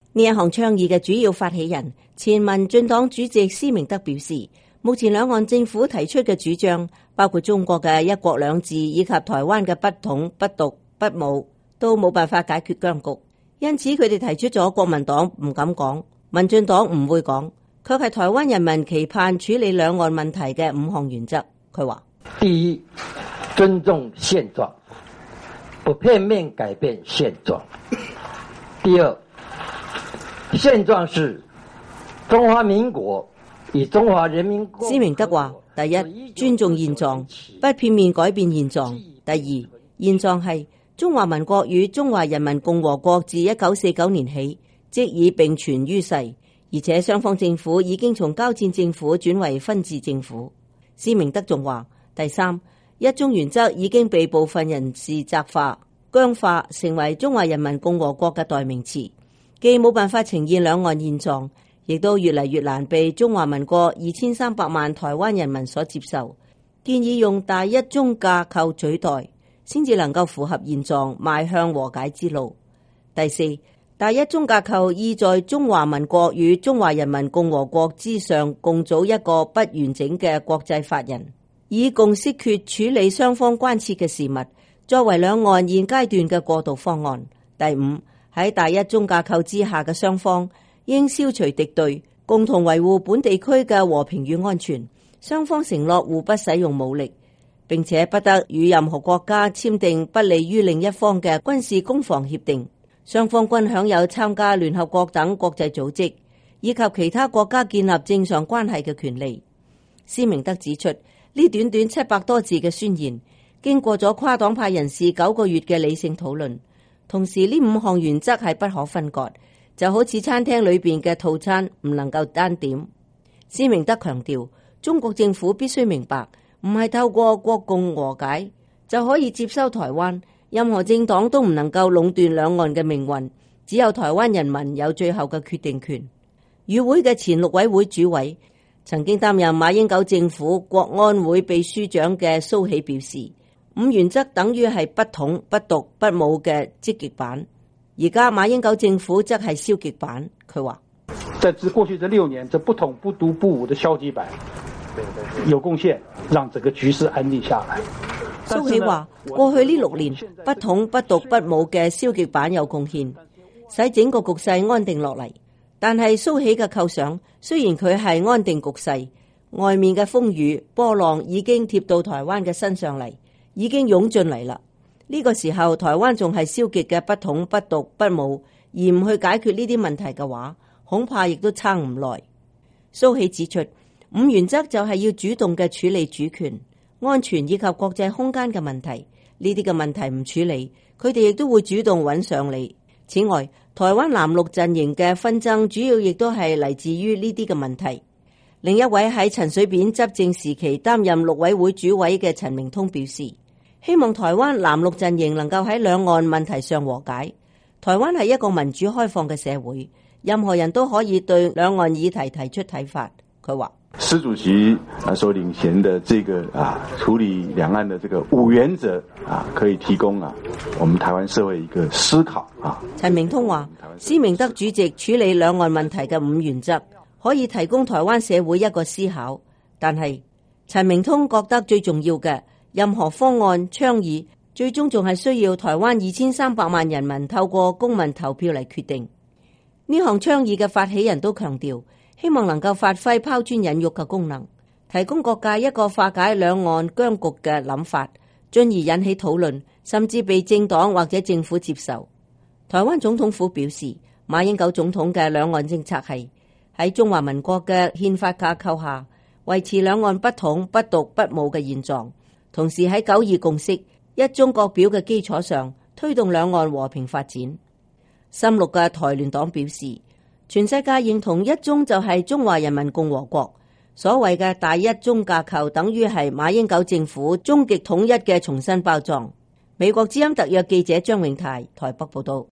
呢一項倡議嘅主要發起人前民進黨主席施明德表示，目前兩岸政府提出嘅主張，包括中國嘅一國兩制以及台灣嘅不統不獨不武，都冇辦法解決僵局。因此佢哋提出咗國民黨唔敢講，民進黨唔會講，卻係台灣人民期盼處理兩岸問題嘅5項原則。佢話： 第一，尊重現狀，不片面改變現狀。第二，現狀是中華民國與中華人民共和國。施明德話：第一，尊重現狀，不片面改變現狀；第二，現狀係中華民國與中華人民共和國自1949年起即已並存於世，而且雙方政府已經從交戰政府轉為分治政府。施明德仲話：第三，一中原則已經被部分人士窄化、僵化，成為中華人民共和國嘅代名詞，既冇辦法呈現兩岸現狀，亦都越嚟越難被中華民國2300萬台灣人民所接受。建議用大一中架構取代，先至能夠符合現狀，邁向和解之路。第四，大一中架構意在中華民國與中華人民共和國之上共組一個不完整嘅國際法人，以共識決處理雙方關切嘅事物，作為兩岸現階段嘅過渡方案。第五，喺大一中架構之下嘅雙方應消除敵對，共同維護本地區嘅和平與安全。雙方承諾互不使用武力，並且不得與任何國家簽訂不利於另一方嘅軍事攻防協定。雙方均享有參加聯合國等國際組織以及其他國家建立正常關係嘅權利。施明德指出，呢短短700多字嘅宣言，經過咗跨黨派人士9個月嘅理性討論，同時呢5項原則係不可分割，就好似餐廳裏邊嘅套餐唔能夠單點。施明德強調，中國政府必須明白，唔係透過國共和解就可以接收台灣，任何政黨都唔能夠壟斷兩岸嘅命運，只有台灣人民有最後嘅決定權。與會嘅前陸委會主委，曾經擔任馬英九政府國安會秘書長嘅蘇起表示，5原則等於係不統不獨不武嘅積極版，而家馬英九政府則係消極版。佢話： 在過去這6年，這不統不獨不武的消極版有貢獻，讓整個局勢安定下來。 蘇起話：過去呢6年，不統不獨不武嘅消極版有貢獻，使整個局勢安定落嚟。但係蘇起嘅構想，雖然佢係安定局勢，外面嘅風雨波浪已經貼到台灣嘅身上嚟，已經湧進嚟啦。呢個時候，台灣仲係消極嘅不統不獨不武，而唔去解決呢啲問題嘅話，恐怕亦都撐唔耐。蘇起指出，5原則就係要主動嘅處理主權、安全以及國際空間嘅問題。呢啲嘅問題唔處理，佢哋亦都會主動揾上你。此外，台灣藍綠陣營嘅紛爭主要亦都係嚟自於呢啲嘅問題。另一位喺陳水扁執政時期擔任陸委會主委嘅陳明通表示，希望台灣藍綠陣營能夠喺兩岸問題上和解。台灣係一個民主開放嘅社會，任何人都可以對兩岸議題提出睇法。佢話： 施主席所領銜的這個處理兩岸的這個5原則可以提供我們台灣社會一個思考。 陳明通話，施明德主席處理兩岸問題嘅5原則可以提供台灣社會一個思考，但係陳明通覺得最重要嘅任何方案倡議，最終仲係需要台灣2300萬人民透過公民投票嚟決定。呢項倡議嘅發起人都強調，希望能夠發揮拋磚引玉嘅功能，提供各界一個化解兩岸僵局嘅諗法，進而引起討論，甚至被政黨或者政府接受。台灣總統府表示，馬英九總統嘅兩岸政策係喺中華民國嘅憲法架構下，維持兩岸不統不獨不武嘅現狀，同時喺9·2共識、一中各表嘅基礎上，推動兩岸和平發展。深綠嘅台聯黨表示，全世界認同一中就係中華人民共和國，所謂嘅大一中架構等於係馬英九政府終極統一嘅重新包裝。美國之音特約記者張永泰台北報道。